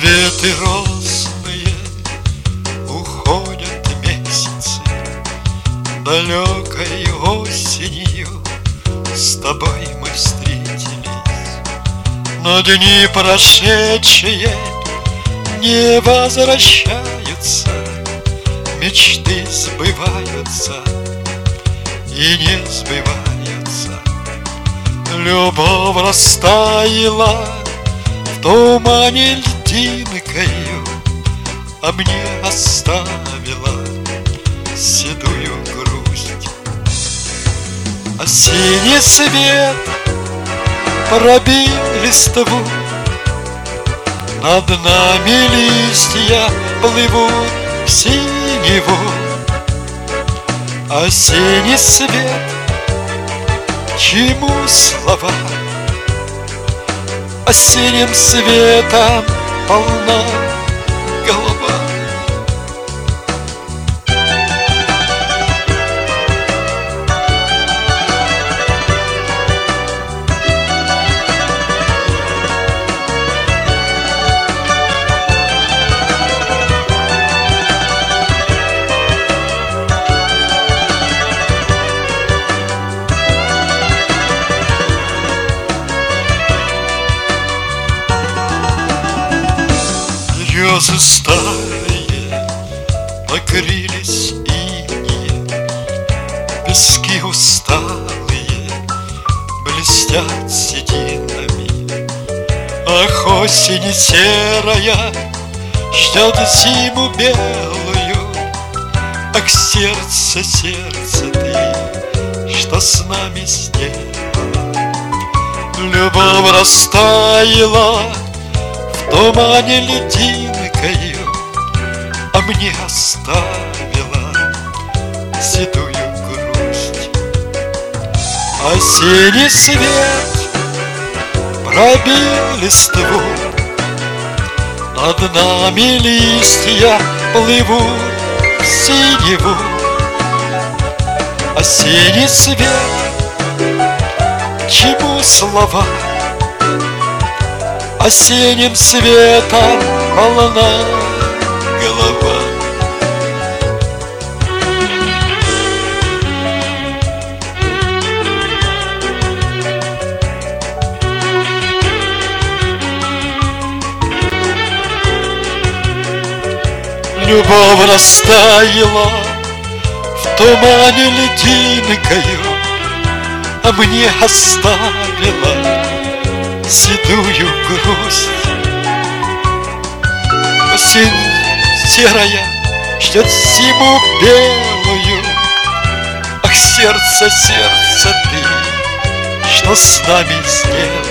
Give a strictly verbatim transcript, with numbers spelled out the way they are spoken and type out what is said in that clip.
Цветы розные, уходят месяцы, далекой осенью с тобой мы встретились. Но дни прошедшие не возвращаются, мечты сбываются и не сбываются. Любовь растаяла в тумане льдинкою, а мне оставила седую грусть. Осенний свет пробил листву, над нами листья плывут в синеву. Осенний свет, чему слова? Осенним светом полна голова. Слезы старые покрылись инеем, пески усталые блестят сединами. Ах, осень серая ждет зиму белую. Ах, сердце, сердце ты, что с нами сделала? Любовь растаяла в тумане льдинкою, а мне оставила седую грусть. Осенний свет пробил листву, над нами листья плывут в синеву. Осенний свет, чему слова? Осенним светом полна голова. Любовь растаяла в тумане льдинкою, а мне оставила седую грусть. Осень серая ждет зиму белую. Ах, сердце, сердце ты, что с нами сделал?